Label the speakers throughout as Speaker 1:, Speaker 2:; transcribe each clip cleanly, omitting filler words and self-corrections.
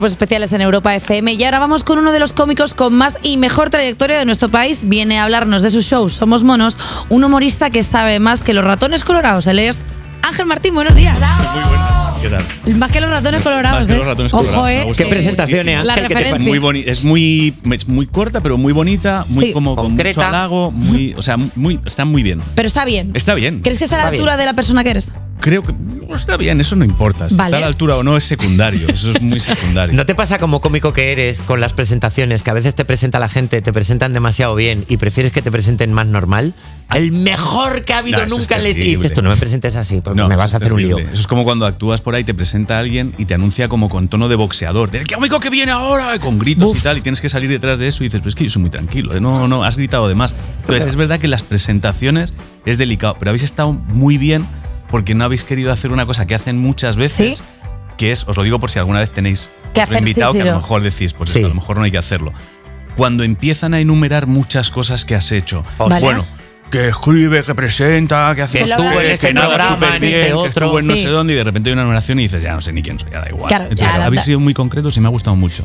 Speaker 1: Pues especiales en Europa FM. Y ahora vamos con uno de los cómicos con más y mejor trayectoria de nuestro país. Viene a hablarnos de sus shows Somos Monos, un humorista que sabe más que los ratones colorados. Él es Ángel Martín, buenos días.
Speaker 2: Muy buenas. ¿Qué tal?
Speaker 1: Más que los ratones colorados,
Speaker 2: Más que los ratones colorados.
Speaker 3: ¿Qué presentación,
Speaker 1: La
Speaker 3: Ángel?
Speaker 1: referencia.
Speaker 2: Es muy corta, pero muy bonita, muy
Speaker 1: Sí.
Speaker 2: como con mucho
Speaker 3: Concreta.
Speaker 2: halago, está muy bien.
Speaker 1: Pero está bien.
Speaker 2: Está bien.
Speaker 1: ¿Crees que está a la
Speaker 3: Está
Speaker 1: altura de la persona que eres?
Speaker 2: Creo que está bien, eso no importa. Si
Speaker 1: Vale.
Speaker 2: está a la altura o no es secundario, eso es muy secundario.
Speaker 3: ¿No te pasa como cómico que eres con las presentaciones, que a veces te presenta la gente, te presentan demasiado bien y prefieres que te presenten más normal? El mejor que ha habido
Speaker 2: No, eso
Speaker 3: nunca
Speaker 2: es
Speaker 3: en la historia. Y
Speaker 2: terrible.
Speaker 3: dices, tú no me presentes así, porque
Speaker 2: No,
Speaker 3: me vas
Speaker 2: eso
Speaker 3: a hacer
Speaker 2: es
Speaker 3: un lío.
Speaker 2: terrible. Eso es como cuando actúas por ahí, te presenta alguien y te anuncia como con tono de boxeador. ¡El cómico que viene ahora! Con gritos
Speaker 1: Uf.
Speaker 2: y tal, y tienes que salir detrás de eso y dices, pues es que yo soy muy tranquilo. No, has gritado de más. Entonces, es verdad que las presentaciones es delicado, pero habéis estado muy bien porque no habéis querido hacer una cosa que hacen muchas veces,
Speaker 1: ¿Sí?
Speaker 2: que es, os lo digo por si alguna vez tenéis
Speaker 1: ¿Qué
Speaker 2: otro
Speaker 1: hacer?
Speaker 2: invitado
Speaker 1: Sí, sí,
Speaker 2: que a lo
Speaker 1: no.
Speaker 2: mejor decís, pues
Speaker 3: Sí.
Speaker 2: esto, a lo mejor no hay que hacerlo. Cuando empiezan a enumerar muchas cosas que has hecho,
Speaker 1: Vale.
Speaker 2: bueno, que escribe, que presenta, que hace
Speaker 1: Que
Speaker 2: no sé
Speaker 1: estuvo
Speaker 2: qué,
Speaker 1: en este
Speaker 2: que nada
Speaker 3: programa,
Speaker 2: súper
Speaker 3: en
Speaker 2: bien,
Speaker 3: este
Speaker 2: que
Speaker 3: otro.
Speaker 2: estuvo en no
Speaker 1: Sí.
Speaker 2: sé dónde y de repente hay una numeración y dices, ya no sé ni quién soy, ya da igual.
Speaker 1: Claro,
Speaker 2: Entonces,
Speaker 1: ya,
Speaker 2: habéis sido muy concretos y me ha gustado mucho.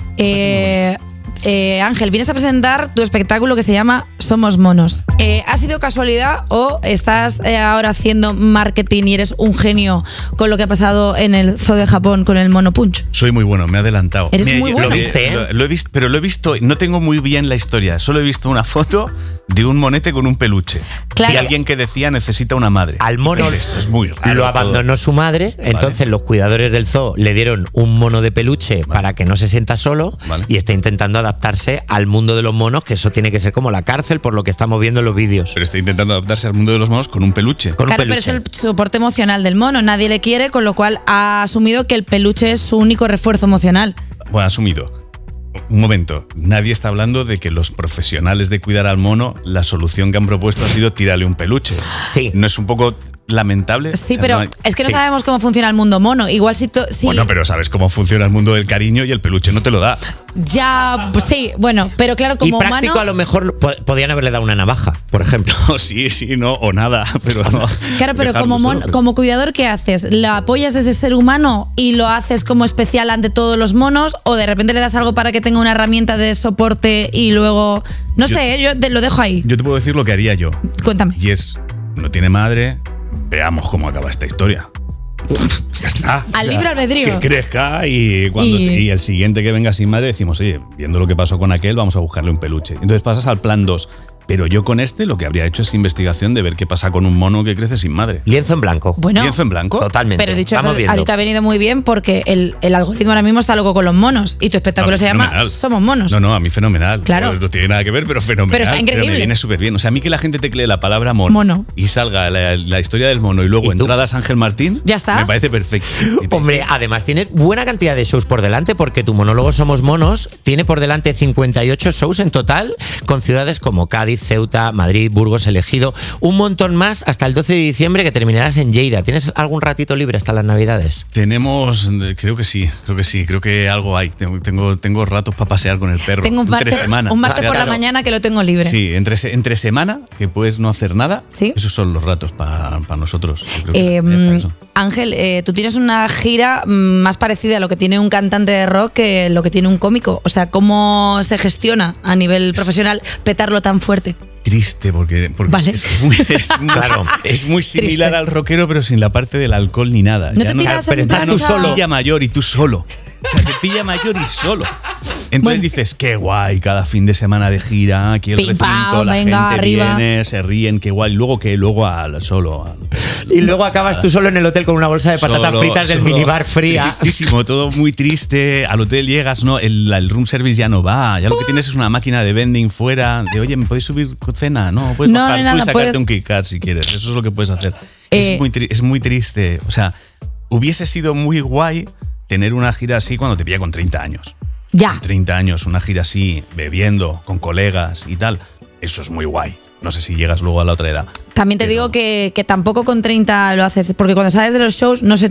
Speaker 1: Ángel, vienes a presentar tu espectáculo que se llama Somos Monos. ¿Ha sido casualidad o estás ahora haciendo marketing y eres un genio con lo que ha pasado en el zoo de Japón con el mono punch?
Speaker 2: Soy muy bueno, me he adelantado.
Speaker 1: Eres muy bueno.
Speaker 3: Lo viste, ¿eh?
Speaker 2: Lo he visto, pero lo he visto, no tengo muy bien la historia, solo he visto una foto de un monete con un peluche.
Speaker 1: Claro.
Speaker 2: Y alguien que decía necesita una madre.
Speaker 3: Al mono
Speaker 2: ¿Qué es esto? Es muy raro.
Speaker 3: lo
Speaker 2: todo.
Speaker 3: abandonó su madre, entonces los cuidadores del zoo le dieron un mono de peluche para que no se sienta solo
Speaker 2: Vale.
Speaker 3: y está intentando adaptarse al mundo de los monos, que eso tiene que ser como la cárcel por lo que estamos viendo en los vídeos.
Speaker 2: Pero está intentando adaptarse al mundo de los monos con un peluche.
Speaker 3: Con
Speaker 1: Claro,
Speaker 3: un
Speaker 1: pero es
Speaker 3: peluche.
Speaker 1: el soporte emocional del mono. Nadie le quiere, con lo cual ha asumido que el peluche es su único refuerzo emocional.
Speaker 2: Bueno, asumido. Un momento, nadie está hablando de que los profesionales de cuidar al mono, la solución que han propuesto ha sido tirarle un peluche.
Speaker 3: Sí.
Speaker 2: ¿No es un poco lamentable?
Speaker 1: Sí,
Speaker 2: O sea,
Speaker 1: pero
Speaker 2: no hay-
Speaker 1: es que no
Speaker 3: sí.
Speaker 1: sabemos cómo funciona el mundo mono. Igual si...
Speaker 2: Bueno, pero sabes cómo funciona el mundo del cariño y el peluche no te lo da.
Speaker 1: Ya, pues sí, bueno, pero claro,
Speaker 3: Y
Speaker 1: como
Speaker 3: práctico
Speaker 1: humano...
Speaker 3: a lo mejor podían haberle dado una navaja, por ejemplo.
Speaker 2: O sí, no, o nada. Pero no.
Speaker 1: Claro, pero
Speaker 2: Dejarlo
Speaker 1: como,
Speaker 2: solo, pero-
Speaker 1: como cuidador, ¿qué haces? ¿Lo apoyas desde ser humano y lo haces como especial ante todos los monos? ¿O de repente le das algo para que tenga una herramienta de soporte y luego... No
Speaker 2: Yo-
Speaker 1: sé, yo lo dejo ahí.
Speaker 2: Yo te puedo decir lo que haría yo.
Speaker 1: Cuéntame.
Speaker 2: Y es, no tiene madre, veamos cómo acaba esta historia. Ya está.
Speaker 1: Al libre albedrío.
Speaker 2: Que crezca y
Speaker 1: Y-
Speaker 2: el siguiente que venga sin madre decimos, oye, viendo lo que pasó con aquel, vamos a buscarle un peluche. Entonces pasas al plan 2. Pero yo con este lo que habría hecho es investigación de ver qué pasa con un mono que crece sin madre.
Speaker 3: Lienzo en blanco.
Speaker 1: Bueno,
Speaker 2: ¿Lienzo en blanco?
Speaker 3: Totalmente.
Speaker 1: pero dicho
Speaker 3: Vamos
Speaker 1: eso,
Speaker 3: viendo.
Speaker 1: a ti te ha venido muy bien porque el algoritmo ahora mismo está loco con los monos y tu espectáculo
Speaker 2: No,
Speaker 1: se llama
Speaker 2: fenomenal.
Speaker 1: Somos Monos.
Speaker 2: No, a mí fenomenal.
Speaker 1: Claro.
Speaker 2: No tiene nada que ver, pero fenomenal.
Speaker 1: Pero está increíble.
Speaker 2: me viene súper bien. O sea, a mí que la gente teclee la palabra mono,
Speaker 1: Mono.
Speaker 2: y salga la historia del mono y luego
Speaker 3: ¿Y tú?
Speaker 2: entradas Ángel Martín,
Speaker 1: Ya está.
Speaker 2: me parece perfecto.
Speaker 3: Hombre, además tienes buena cantidad de shows por delante porque tu monólogo Somos Monos tiene por delante 58 shows en total con ciudades como Cádiz, Ceuta, Madrid, Burgos, Elegido, un montón más hasta el 12 de diciembre que terminarás en Lleida. ¿Tienes algún ratito libre hasta las Navidades?
Speaker 2: Tenemos, creo que sí, creo que algo hay. Tengo ratos para pasear con el perro.
Speaker 1: Tengo un
Speaker 2: entre semana.
Speaker 1: martes por la
Speaker 3: Claro.
Speaker 1: mañana que lo tengo libre.
Speaker 2: Sí, entre semana, que puedes no hacer nada,
Speaker 1: Sí.
Speaker 2: esos son los ratos para nosotros. Yo creo que para eso.
Speaker 1: Ángel, tú tienes una gira más parecida a lo que tiene un cantante de rock que lo que tiene un cómico. O sea, ¿cómo se gestiona a nivel profesional petarlo tan fuerte?
Speaker 2: Triste, porque
Speaker 1: Vale.
Speaker 3: Claro.
Speaker 2: es muy similar
Speaker 1: Triste.
Speaker 2: al rockero, pero sin la parte del alcohol ni nada.
Speaker 1: ¿No
Speaker 2: Ya
Speaker 1: te tiras
Speaker 3: pero
Speaker 1: en
Speaker 3: estás
Speaker 1: plan
Speaker 3: tú
Speaker 1: esa-
Speaker 3: solo.
Speaker 2: Te pilla mayor y tú solo. O sea, te pilla mayor y solo. Entonces
Speaker 1: Bueno.
Speaker 2: dices, qué guay, cada fin de semana de gira, aquí el
Speaker 1: Pim,
Speaker 2: recinto,
Speaker 1: pam,
Speaker 2: la
Speaker 1: venga,
Speaker 2: gente
Speaker 1: arriba.
Speaker 2: viene, se ríen, qué guay. Luego al solo.
Speaker 3: Y luego acabas tú solo en el hotel con una bolsa de patatas
Speaker 2: Solo,
Speaker 3: fritas del
Speaker 2: solo.
Speaker 3: minibar fría.
Speaker 2: Tristísimo, todo muy triste. Al hotel llegas, no, el room service ya no va. Ya lo que tienes es una máquina de vending fuera. De, oye, ¿me podéis subir cena? No, puedes
Speaker 1: No,
Speaker 2: bajar
Speaker 1: no,
Speaker 2: tú
Speaker 1: nada,
Speaker 2: y sacarte
Speaker 1: puedes-
Speaker 2: un KitKat si quieres. Eso es lo que puedes hacer.
Speaker 1: Eh,
Speaker 2: Es muy triste. O sea, hubiese sido muy guay tener una gira así cuando te pilla con 30 años.
Speaker 1: Ya.
Speaker 2: 30 años, una gira así, bebiendo, con colegas y tal. Eso es muy guay. No sé si llegas luego a la otra edad.
Speaker 1: También te
Speaker 2: Pero-
Speaker 1: digo que tampoco con 30 lo haces, porque cuando sales de los shows, no sé tú,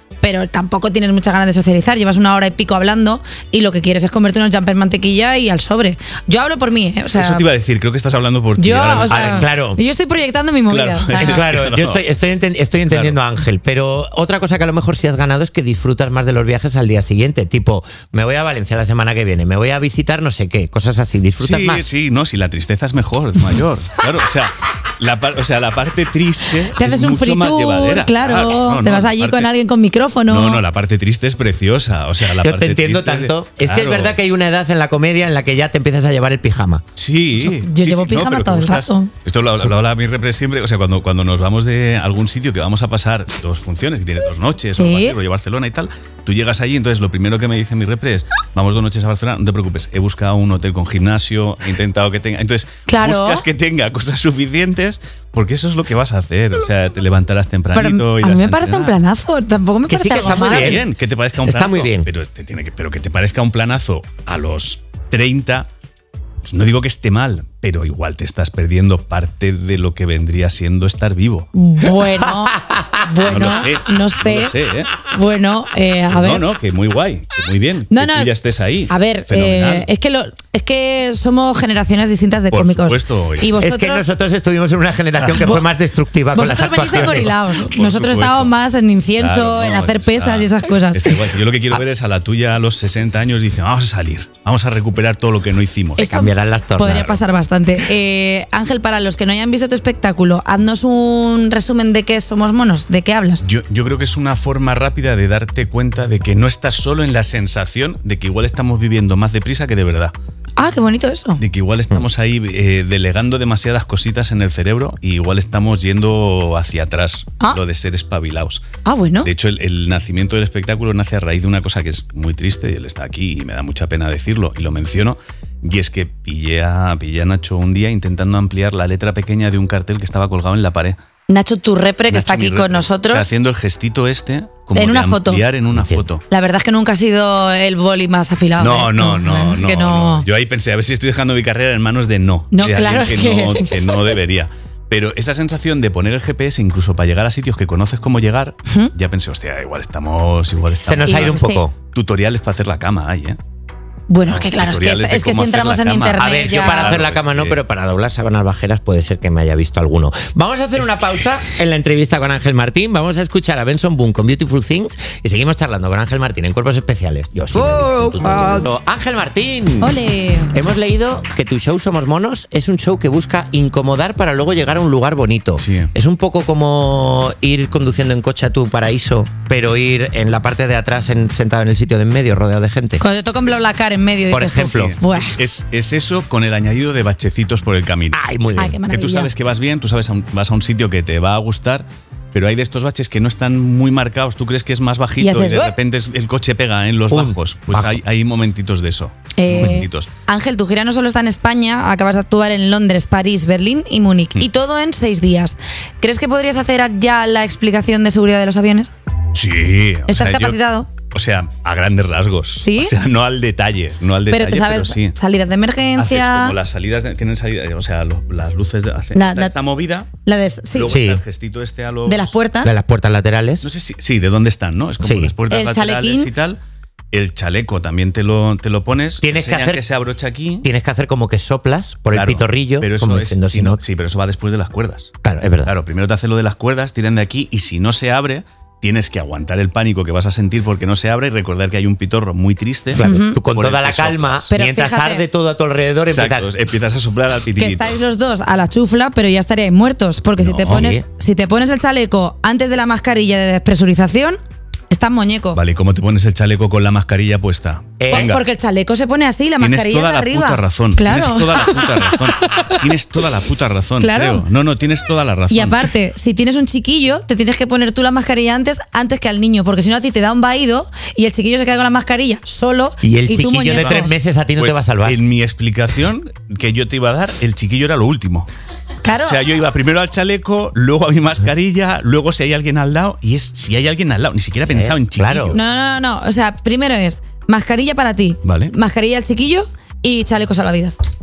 Speaker 1: pero tampoco tienes muchas ganas de socializar. Llevas 1 hora y pico hablando y lo que quieres es comerte unos jumper mantequilla y al sobre. Yo hablo por mí, O sea,
Speaker 2: eso te iba a decir, creo que estás hablando por ti.
Speaker 1: yo,
Speaker 2: ahora
Speaker 1: o
Speaker 2: mismo.
Speaker 1: sea,
Speaker 3: claro.
Speaker 1: yo estoy proyectando mi movida.
Speaker 2: Claro,
Speaker 1: o sea,
Speaker 2: es que
Speaker 3: Claro,
Speaker 2: no.
Speaker 3: yo estoy entendiendo a Ángel, pero otra cosa que a lo mejor sí has ganado es que disfrutas más de los viajes al día siguiente. Tipo, me voy a Valencia la semana que viene, me voy a visitar no sé qué, cosas así. Disfrutas más.
Speaker 2: Sí, no, si la tristeza es mejor, es mayor. Claro, o sea, la parte triste
Speaker 1: te haces
Speaker 2: es
Speaker 1: un
Speaker 2: mucho
Speaker 1: free
Speaker 2: más
Speaker 1: tour,
Speaker 2: llevadera.
Speaker 1: claro. Te vas
Speaker 2: la
Speaker 1: allí
Speaker 2: parte-
Speaker 1: con alguien con micrófono.
Speaker 2: No, la parte triste es preciosa. O sea, la
Speaker 3: Yo
Speaker 2: parte
Speaker 3: te entiendo
Speaker 2: triste
Speaker 3: tanto. Es que es
Speaker 2: claro.
Speaker 3: verdad que hay una edad en la comedia en la que ya te empiezas a llevar el pijama.
Speaker 2: Sí.
Speaker 1: Yo
Speaker 2: sí,
Speaker 1: llevo
Speaker 2: sí,
Speaker 1: pijama
Speaker 2: pero
Speaker 1: todo el
Speaker 2: como estás-
Speaker 1: rato.
Speaker 2: Esto lo habla mi repre siempre. O sea, cuando nos vamos de algún sitio que vamos a pasar 2 funciones, que tienes 2 noches,
Speaker 1: Sí.
Speaker 2: o algo así, rollo Barcelona y tal, tú llegas allí, entonces lo primero que me dice mi repre es: vamos 2 noches a Barcelona, no te preocupes, he buscado un hotel con gimnasio, he intentado que tenga. Entonces,
Speaker 1: Claro.
Speaker 2: buscas que tenga cosas suficientes, porque eso es lo que vas a hacer. O sea, te levantarás tempranito
Speaker 1: Pero
Speaker 2: y
Speaker 1: a mí me parece un planazo. Tampoco me
Speaker 3: Que sí,
Speaker 1: parece
Speaker 3: que
Speaker 1: algo
Speaker 3: está muy
Speaker 1: mal.
Speaker 3: bien.
Speaker 2: Que te parezca un
Speaker 3: Está
Speaker 2: planazo.
Speaker 3: muy bien.
Speaker 2: Pero que te parezca un planazo a los 30, pues no digo que esté mal, pero igual te estás perdiendo parte de lo que vendría siendo estar vivo.
Speaker 1: Bueno,
Speaker 2: No lo sé.
Speaker 1: no sé.
Speaker 2: No lo sé, ¿eh?
Speaker 1: Bueno, a ver.
Speaker 2: No, que muy guay, que muy bien.
Speaker 1: No,
Speaker 2: que
Speaker 1: no,
Speaker 2: tú ya
Speaker 1: es-
Speaker 2: estés ahí.
Speaker 1: A ver,
Speaker 2: Fenomenal.
Speaker 1: es que somos generaciones distintas de
Speaker 2: Por
Speaker 1: cómicos.
Speaker 2: supuesto, oye.
Speaker 1: Y vosotros,
Speaker 3: Es que nosotros estuvimos en una generación que fue más destructiva con las
Speaker 1: vosotros venís
Speaker 3: actuaciones.
Speaker 1: engorilaos.
Speaker 2: Por
Speaker 1: Nosotros
Speaker 2: supuesto.
Speaker 1: estábamos más en incienso,
Speaker 2: Claro,
Speaker 1: en
Speaker 2: no,
Speaker 1: hacer
Speaker 2: está-
Speaker 1: pesas y esas cosas.
Speaker 2: está igual. Si yo lo que quiero ver es a la tuya a los 60 años y dice: vamos a salir, vamos a recuperar todo lo que no hicimos.
Speaker 1: Esto
Speaker 3: cambiarán las tornas.
Speaker 1: Podría pasar bastante. Ángel, para los que no hayan visto tu espectáculo, haznos un resumen de qué somos monos, de qué hablas.
Speaker 2: Yo creo que es una forma rápida de darte cuenta de que no estás solo en la sensación de que igual estamos viviendo más deprisa que de verdad.
Speaker 1: Ah, qué bonito eso.
Speaker 2: De que igual estamos ahí delegando demasiadas cositas en el cerebro y igual estamos yendo hacia atrás,
Speaker 1: Ah.
Speaker 2: lo de ser espabilados.
Speaker 1: Ah, bueno.
Speaker 2: De hecho, el nacimiento del espectáculo nace a raíz de una cosa que es muy triste, y él está aquí y me da mucha pena decirlo, y lo menciono, y es que pillé a Nacho un día intentando ampliar la letra pequeña de un cartel que estaba colgado en la pared.
Speaker 1: Nacho, tu repre, que
Speaker 2: Nacho,
Speaker 1: está aquí
Speaker 2: mi
Speaker 1: con
Speaker 2: repre.
Speaker 1: nosotros.
Speaker 2: O sea, haciendo el gestito como
Speaker 1: En
Speaker 2: de
Speaker 1: una foto.
Speaker 2: ampliar en una foto.
Speaker 1: La verdad es que nunca ha sido el boli más afilado.
Speaker 2: No,
Speaker 1: ¿eh?
Speaker 2: no,
Speaker 1: que
Speaker 2: no. Yo ahí pensé, a ver si estoy dejando mi carrera en manos de
Speaker 1: No,
Speaker 2: de alguien
Speaker 1: claro
Speaker 2: que no debería. Pero esa sensación de poner el GPS incluso para llegar a sitios que conoces cómo llegar, ya pensé, hostia, igual estamos.
Speaker 3: Se nos ha ido un
Speaker 1: Sí.
Speaker 3: poco.
Speaker 2: Tutoriales para hacer la cama hay, ¿eh?
Speaker 1: Bueno, es que claro,
Speaker 2: tutoriales de
Speaker 1: es que si
Speaker 2: cómo hacer
Speaker 1: entramos
Speaker 2: la
Speaker 1: en
Speaker 2: cama.
Speaker 1: internet.
Speaker 3: A ver, yo
Speaker 1: ya-
Speaker 3: para hacer la
Speaker 2: Claro,
Speaker 3: cama
Speaker 2: es
Speaker 3: no,
Speaker 2: que-
Speaker 3: pero para doblar sábanas bajeras puede ser que me haya visto alguno. Vamos a hacer una pausa en la entrevista con Ángel Martín. Vamos a escuchar a Benson Boone con Beautiful Things y seguimos charlando con Ángel Martín en Cuerpos Especiales. Yo sí me he visto en tu- Ángel Martín.
Speaker 1: Ole.
Speaker 3: Hemos leído que tu show Somos Monos es un show que busca incomodar para luego llegar a un lugar bonito.
Speaker 2: Sí.
Speaker 3: Es un poco como ir conduciendo en coche a tu paraíso, pero ir en la parte de atrás sentado en el sitio de en medio, rodeado de gente.
Speaker 1: Cuando te toca un BlaBlaCar en medio.
Speaker 3: Por
Speaker 1: dices tú,
Speaker 3: ejemplo.
Speaker 1: "Buah".
Speaker 2: Es eso con el añadido de bachecitos por el camino.
Speaker 3: Ay, muy bien.
Speaker 1: Ay, qué
Speaker 2: Que
Speaker 1: maravilla.
Speaker 2: tú sabes que vas bien, tú sabes vas a un sitio que te va a gustar, pero hay de estos baches que no están muy marcados. Tú crees que es más
Speaker 1: Y
Speaker 2: bajito y,
Speaker 1: haces,
Speaker 2: de
Speaker 1: "Ueh".
Speaker 2: repente el coche pega en los
Speaker 3: ¡Pum!
Speaker 2: bajos. Pues
Speaker 3: Bajo.
Speaker 2: hay momentitos de eso. Momentitos.
Speaker 1: Ángel, tu gira no solo está en España, acabas de actuar en Londres, París, Berlín y Múnich. Y todo en 6 días. ¿Crees que podrías hacer ya la explicación de seguridad de los aviones?
Speaker 2: Sí. o
Speaker 1: ¿Estás
Speaker 2: sea, yo-
Speaker 1: capacitado?
Speaker 2: o sea, a grandes rasgos.
Speaker 1: ¿Sí?
Speaker 2: O sea, no al detalle. No al detalle,
Speaker 1: Pero te sabes
Speaker 2: sí.
Speaker 1: salidas de
Speaker 2: Haces
Speaker 1: emergencia.
Speaker 2: como las salidas, tienen salidas, o sea, las luces hacen
Speaker 1: La-
Speaker 2: esta movida.
Speaker 1: La de, sí,
Speaker 2: Luego
Speaker 3: Sí.
Speaker 2: está el gestito a los.
Speaker 1: de las puertas.
Speaker 3: De las puertas laterales.
Speaker 2: No sé si. Sí, de dónde están, ¿no? Es como
Speaker 3: Sí.
Speaker 2: las puertas
Speaker 1: El
Speaker 2: laterales
Speaker 1: chalequín.
Speaker 2: y tal. El chaleco también te lo pones.
Speaker 3: Tienes que
Speaker 2: enseñan
Speaker 3: hacer-
Speaker 2: se abrocha aquí.
Speaker 3: Tienes que hacer como que soplas por
Speaker 2: Claro,
Speaker 3: el pitorrillo,
Speaker 2: pero eso
Speaker 3: como
Speaker 2: es,
Speaker 3: diciendo,
Speaker 2: sí,
Speaker 3: si no.
Speaker 2: sí, pero eso va después de las cuerdas.
Speaker 3: Claro, es verdad.
Speaker 2: Claro, primero te hace lo de las cuerdas, tiran de aquí y si no se abre, tienes que aguantar el pánico que vas a sentir porque no se abre y recordar que hay un pitorro muy triste.
Speaker 3: Claro, tú con
Speaker 2: por el
Speaker 3: toda la
Speaker 2: que
Speaker 3: calma,
Speaker 2: soplas.
Speaker 1: Pero
Speaker 3: mientras
Speaker 1: fíjate.
Speaker 3: arde todo a tu alrededor,
Speaker 2: Exacto, empiezas a soplar al
Speaker 1: Que
Speaker 2: pitillito.
Speaker 1: estáis los dos a la chufla, pero ya estaríais muertos. Porque
Speaker 2: No,
Speaker 1: si te pones el chaleco antes de la mascarilla de despresurización, estás muñeco.
Speaker 2: Vale, ¿y cómo te pones el chaleco con la mascarilla puesta?
Speaker 3: Venga.
Speaker 1: Porque el chaleco se pone así, la
Speaker 2: Tienes
Speaker 1: mascarilla
Speaker 2: toda
Speaker 1: de
Speaker 2: la
Speaker 1: arriba.
Speaker 2: puta razón.
Speaker 1: Claro.
Speaker 2: Tienes toda la puta razón. Tienes toda la puta razón,
Speaker 1: Claro.
Speaker 2: creo. No, tienes toda la razón.
Speaker 1: Y aparte, si tienes un chiquillo, te tienes que poner tú la mascarilla antes que al niño, porque si no a ti te da un vaído y el chiquillo se queda con la mascarilla solo.
Speaker 3: Y el
Speaker 1: tú
Speaker 3: chiquillo de
Speaker 1: muñeco.
Speaker 3: 3 meses a ti no
Speaker 2: Pues,
Speaker 3: te va a salvar.
Speaker 2: En mi explicación que yo te iba a dar, el chiquillo era lo último.
Speaker 1: Claro.
Speaker 2: O sea, yo iba primero al chaleco, luego a mi mascarilla, luego si hay alguien al lado, y es si hay alguien al lado. Ni siquiera he pensado en chiquillo.
Speaker 3: claro.
Speaker 1: No. O sea, primero es mascarilla para ti,
Speaker 2: Vale.
Speaker 1: mascarilla al chiquillo y chaleco salvavidas.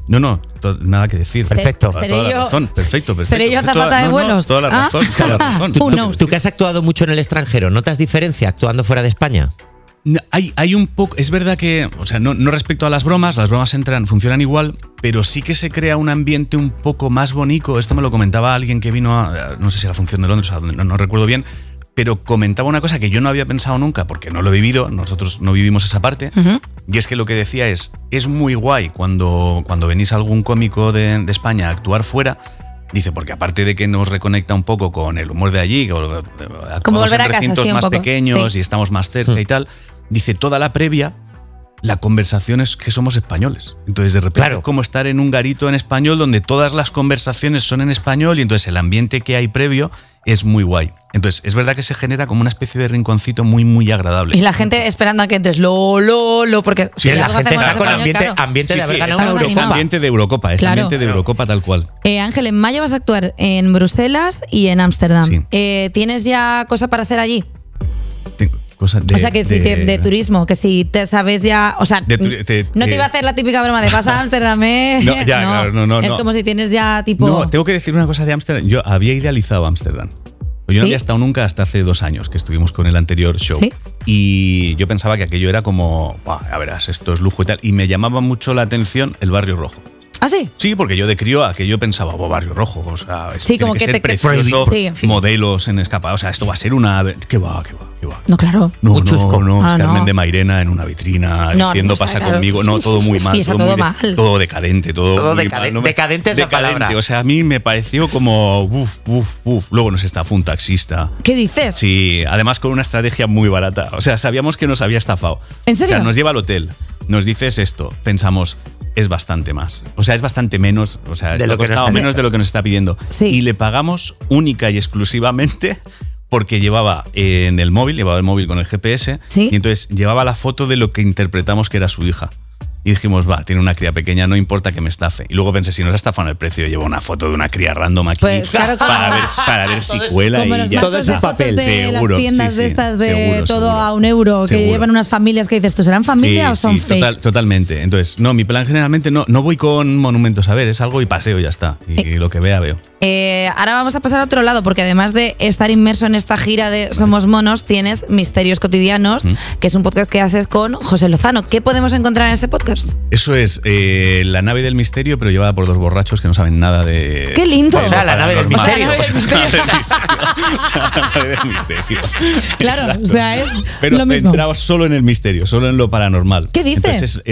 Speaker 2: Nada que decir.
Speaker 3: Perfecto.
Speaker 2: Toda la razón. Perfecto.
Speaker 1: ¿Seré yo azafata de vuelos?
Speaker 2: Toda la razón. Toda la razón.
Speaker 3: ¿Tú que has actuado mucho en el extranjero, notas diferencia actuando fuera de España?
Speaker 2: Hay un poco, es verdad que, o sea, no respecto a las bromas funcionan igual, pero sí que se crea un ambiente un poco más bonito. Esto me lo comentaba alguien que vino no sé si a la función de Londres, no recuerdo bien, pero comentaba una cosa que yo no había pensado nunca, porque no lo he vivido, nosotros no vivimos esa parte, y es que lo que decía es muy guay cuando venís algún cómico de España a actuar fuera. Dice, porque aparte de que nos reconecta un poco con el humor de allí,
Speaker 1: como volver a casa,
Speaker 2: recintos
Speaker 1: sí,
Speaker 2: más
Speaker 1: poco.
Speaker 2: pequeños
Speaker 1: Sí.
Speaker 2: y estamos más cerca y tal, dice, toda la previa, la conversación es que somos españoles. Entonces, de repente, es como estar en un garito en español donde todas las conversaciones son en español y entonces el ambiente que hay previo es muy guay. Entonces, es verdad que se genera como una especie de rinconcito muy, muy agradable.
Speaker 1: Y la gente esperando a que entres, porque
Speaker 3: Sí, la
Speaker 1: algo
Speaker 3: gente
Speaker 1: hacemos
Speaker 3: está
Speaker 1: en
Speaker 3: con
Speaker 1: español, claro.
Speaker 3: ambiente de haber ganado
Speaker 1: una
Speaker 3: una
Speaker 1: Eurocopa.
Speaker 2: Es ambiente de Eurocopa, ambiente de Eurocopa tal cual.
Speaker 1: Ángel, en mayo vas a actuar en Bruselas y en Ámsterdam.
Speaker 2: Sí.
Speaker 1: ¿Tienes ya cosa para hacer allí?
Speaker 2: Cosas
Speaker 1: O sea, que de turismo, que si te sabes ya. O sea, no te iba a hacer la típica broma de vas a Ámsterdam,
Speaker 2: No, ya, claro, no.
Speaker 1: Es como si tienes ya tipo.
Speaker 2: No, tengo que decir una cosa de Ámsterdam. Yo había idealizado Ámsterdam. Yo no había estado nunca hasta hace 2 años que estuvimos con el anterior show.
Speaker 1: ¿Sí?
Speaker 2: Y yo pensaba que aquello era como, ya verás, esto es lujo y tal. Y me llamaba mucho la atención el Barrio Rojo.
Speaker 1: ¿Ah, sí?
Speaker 2: Sí, porque yo de crío aquello pensaba, Barrio Rojo, o sea,
Speaker 1: Sí,
Speaker 2: tiene
Speaker 1: como
Speaker 2: que
Speaker 1: que
Speaker 2: ser
Speaker 1: te-
Speaker 2: precioso,
Speaker 1: Sí.
Speaker 2: modelos en escapada, o sea, esto va a ser una... ¿Qué va?
Speaker 1: No, claro.
Speaker 2: No,
Speaker 3: Muy chusco.
Speaker 2: no, es
Speaker 1: Ah,
Speaker 2: Carmen
Speaker 1: no.
Speaker 2: de Mairena en una vitrina
Speaker 1: No,
Speaker 2: diciendo
Speaker 1: no está
Speaker 2: pasa
Speaker 1: claro.
Speaker 2: conmigo. No, todo muy mal.
Speaker 1: Y está
Speaker 2: todo
Speaker 1: todo
Speaker 2: muy
Speaker 1: mal.
Speaker 2: Todo decadente, todo muy
Speaker 3: decadente.
Speaker 2: mal.
Speaker 3: Decadente es la palabra.
Speaker 2: O sea, a mí me pareció como... Luego nos estafó un taxista.
Speaker 1: ¿Qué dices?
Speaker 2: Sí, además con una estrategia muy barata. O sea, sabíamos que nos había estafado.
Speaker 1: ¿En serio?
Speaker 2: O sea, nos lleva al hotel, nos dices esto, pensamos, es bastante más. O sea, es bastante menos. O sea,
Speaker 3: De
Speaker 2: lo
Speaker 3: lo que nos
Speaker 2: costaba
Speaker 3: han
Speaker 2: menos de lo que nos está pidiendo.
Speaker 1: Sí.
Speaker 2: Y le pagamos única y exclusivamente porque llevaba el móvil con el GPS.
Speaker 1: Sí.
Speaker 2: Y entonces llevaba la foto de lo que interpretamos que era su hija. Y dijimos, tiene una cría pequeña, no importa que me estafe. Y luego pensé, si nos estafan el precio, llevo una foto de una cría random aquí
Speaker 1: Pues, claro,
Speaker 2: para ver si cuela
Speaker 1: Como
Speaker 2: y
Speaker 1: los
Speaker 2: ya.
Speaker 3: Todo
Speaker 1: mazos
Speaker 3: es
Speaker 1: de
Speaker 3: un
Speaker 1: fotos
Speaker 3: papel.
Speaker 1: de
Speaker 2: Seguro,
Speaker 1: las tiendas
Speaker 2: sí,
Speaker 1: de
Speaker 2: sí.
Speaker 1: estas de
Speaker 2: Seguro,
Speaker 1: todo
Speaker 2: seguro.
Speaker 1: a €1 que
Speaker 2: Seguro.
Speaker 1: llevan unas familias que dices, ¿tú serán familia o son fake?
Speaker 2: Totalmente. Entonces, no, mi plan generalmente no voy con monumentos a ver, es algo y paseo y ya está. Y lo que vea, veo.
Speaker 1: Ahora vamos a pasar a otro lado, porque además de estar inmerso en esta gira de Somos Monos, tienes Misterios Cotidianos, que es un podcast que haces con José Lozano. ¿Qué podemos encontrar en ese podcast?
Speaker 2: Eso es la nave del misterio, pero llevada por 2 borrachos que no saben nada de...
Speaker 1: ¡Qué lindo!
Speaker 2: de
Speaker 3: O sea,
Speaker 2: lo
Speaker 3: la nave del
Speaker 2: paranormal.
Speaker 3: misterio.
Speaker 2: O sea, la nave del misterio.
Speaker 1: Claro,
Speaker 2: Exacto.
Speaker 1: o sea, es
Speaker 2: pero
Speaker 1: lo mismo.
Speaker 2: centrados solo en el misterio, solo en lo paranormal.
Speaker 1: ¿Qué dices?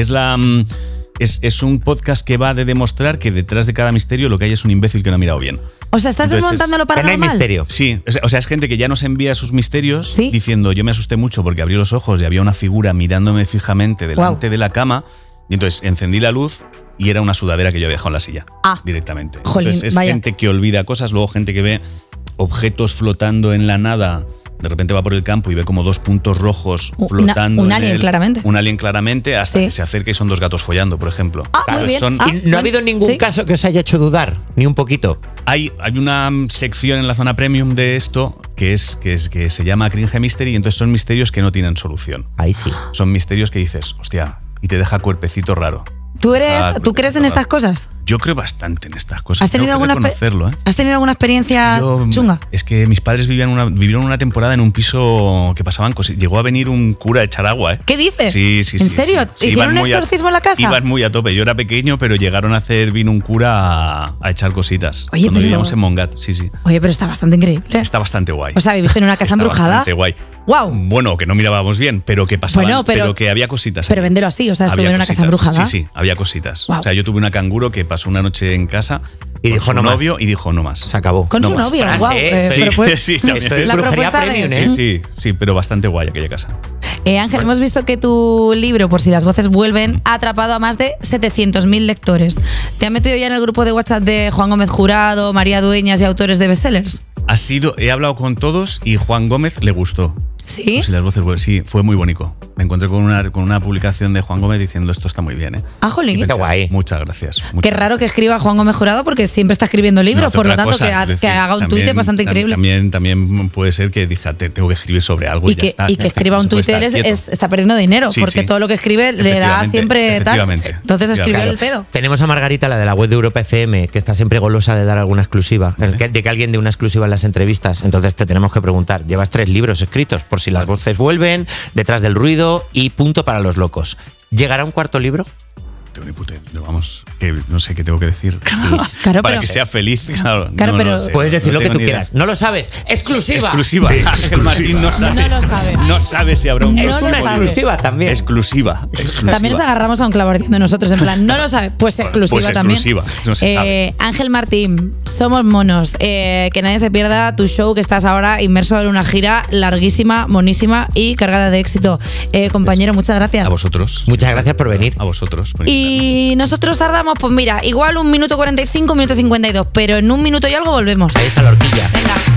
Speaker 2: Entonces, es un podcast que va de demostrar que detrás de cada misterio lo que hay es un imbécil que no ha mirado bien.
Speaker 1: O sea, ¿estás
Speaker 2: Entonces,
Speaker 1: desmontando lo
Speaker 3: Que no hay
Speaker 1: paranormal?
Speaker 3: misterio.
Speaker 2: Sí, o sea, es gente que ya nos envía sus misterios
Speaker 1: ¿Sí?
Speaker 2: diciendo, yo me asusté mucho porque abrí los ojos y había una figura mirándome fijamente delante de la cama, y entonces encendí la luz y era una sudadera que yo había dejado en la silla directamente.
Speaker 1: Jolín,
Speaker 2: entonces es
Speaker 1: vaya.
Speaker 2: gente que olvida cosas, luego gente que ve objetos flotando en la nada. De repente va por el campo y ve como 2 puntos rojos flotando.
Speaker 1: Un alien, claramente.
Speaker 2: Un alien claramente, hasta
Speaker 1: Sí.
Speaker 2: que se acerca y son 2 gatos follando, por ejemplo.
Speaker 1: Muy bien.
Speaker 2: Son-
Speaker 3: Y no ha habido ningún
Speaker 1: sí.
Speaker 3: caso que os haya hecho dudar, ni un poquito.
Speaker 2: Hay una sección en la zona premium de esto que se llama Cringe Mystery, y entonces son misterios que no tienen solución.
Speaker 3: Ahí sí.
Speaker 2: Son misterios que dices, hostia, y te deja cuerpecito raro.
Speaker 1: ¿Tú crees en estas cosas?
Speaker 2: Yo creo bastante en estas cosas.
Speaker 1: ¿Has tenido
Speaker 2: Tengo que
Speaker 1: alguna
Speaker 2: reconocerlo, ¿eh?
Speaker 1: ¿Has tenido alguna experiencia chunga?
Speaker 2: Es que mis padres vivieron una temporada en un piso que pasaban cosas. Llegó a venir un cura a echar agua, ¿eh?
Speaker 1: ¿Qué dices?
Speaker 2: Sí.
Speaker 1: ¿En serio?
Speaker 2: Sí,
Speaker 1: ¿Hicieron
Speaker 2: iban
Speaker 1: un
Speaker 2: muy
Speaker 1: exorcismo en la casa?
Speaker 2: Iban muy a tope. Yo era pequeño, pero llegaron a hacer, vino un cura a echar cositas.
Speaker 1: Oye,
Speaker 2: cuando
Speaker 1: pero-
Speaker 2: vivíamos en Mongat, sí.
Speaker 1: Oye, pero está bastante increíble.
Speaker 2: Está bastante guay.
Speaker 1: O sea, viviste en una casa
Speaker 2: Está
Speaker 1: embrujada.
Speaker 2: bastante guay.
Speaker 1: ¡Guau!
Speaker 2: Bueno, que no mirábamos bien, pero que pasaban,
Speaker 1: Bueno, pero
Speaker 2: que había cositas.
Speaker 1: Pero
Speaker 2: ahí.
Speaker 1: véndelo así, o sea, estuve
Speaker 2: Había
Speaker 1: en una casa
Speaker 2: cositas.
Speaker 1: embrujada.
Speaker 2: Sí, había cositas.
Speaker 1: Guau.
Speaker 2: O sea, yo tuve una canguro que pasó una noche en casa
Speaker 3: Y
Speaker 2: con
Speaker 3: dijo,
Speaker 2: su
Speaker 3: "No más".
Speaker 2: novio y dijo no más.
Speaker 3: Se acabó.
Speaker 1: Con
Speaker 2: No
Speaker 1: su
Speaker 2: más.
Speaker 1: novio,
Speaker 3: Ostras,
Speaker 1: guau.
Speaker 3: sí,
Speaker 1: pero fue
Speaker 2: sí, también.
Speaker 3: Esto es
Speaker 1: la
Speaker 3: brujería
Speaker 1: propuesta de...
Speaker 3: premium, ¿eh?
Speaker 2: Sí, pero bastante guay aquella casa.
Speaker 1: Ángel, hemos visto que tu libro, Por si las voces vuelven, ha atrapado a más de 700.000 lectores. ¿Te has metido ya en el grupo de WhatsApp de Juan Gómez Jurado, María Dueñas y autores de bestsellers?
Speaker 2: He hablado con todos y Juan Gómez le gustó.
Speaker 1: ¿Sí?
Speaker 2: Pues si las voces vuelven. Sí, fue muy bonito. Me encontré con una publicación de Juan Gómez diciendo esto está muy bien, ¿eh?
Speaker 1: Ah, jolín.
Speaker 2: Y pensé,
Speaker 3: Qué guay.
Speaker 2: Muchas gracias.
Speaker 1: Qué raro que escriba Juan Gómez Jurado porque siempre está escribiendo libros, por lo tanto que haga un tuit es bastante increíble.
Speaker 2: También puede ser que dije, tengo que escribir sobre algo y ya está.
Speaker 1: Y que escriba un tuit está perdiendo dinero,
Speaker 2: Sí,
Speaker 1: porque
Speaker 2: sí.
Speaker 1: todo lo que escribe le da siempre tal. Entonces escribió el pedo.
Speaker 3: Tenemos a Margarita, la de la web de Europa FM, que está siempre golosa de dar alguna exclusiva, de que alguien dé una exclusiva en las entrevistas. Entonces te tenemos que preguntar, llevas 3 libros escritos, Por si las voces vuelven, Detrás del ruido y Punto para los locos. ¿Llegará un 4º libro?
Speaker 2: Tengo ni puta, vamos, que no sé qué tengo que decir.
Speaker 1: Claro,
Speaker 2: para
Speaker 1: pero,
Speaker 2: que sea feliz, claro.
Speaker 1: Claro, pero
Speaker 2: lo sé,
Speaker 3: puedes decir lo que
Speaker 2: tengo
Speaker 3: tú
Speaker 2: ni idea.
Speaker 3: quieras. No lo sabes. ¡Exclusiva!
Speaker 2: Exclusiva. Ángel Martín no sabe.
Speaker 1: No lo sabe.
Speaker 2: No sabe si habrá un
Speaker 1: No
Speaker 3: Es
Speaker 1: lo
Speaker 3: una
Speaker 1: sabe.
Speaker 3: exclusiva también.
Speaker 2: Exclusiva.
Speaker 1: también nos agarramos a un clavo ardiendo nosotros, en plan, no lo sabe, pues exclusiva
Speaker 2: Pues
Speaker 1: también.
Speaker 2: exclusiva, no se sabe.
Speaker 1: Ángel Martín, somos monos. Que nadie se pierda tu show, que estás ahora inmerso en una gira larguísima, monísima y cargada de éxito. Compañero, muchas gracias.
Speaker 2: A vosotros.
Speaker 3: Muchas gracias por venir.
Speaker 2: A vosotros.
Speaker 1: Y nosotros tardamos, pues mira, igual 1 minuto 45, 1 minuto 52, pero en 1 minuto y algo volvemos.
Speaker 3: Ahí está la horquilla.
Speaker 1: Venga.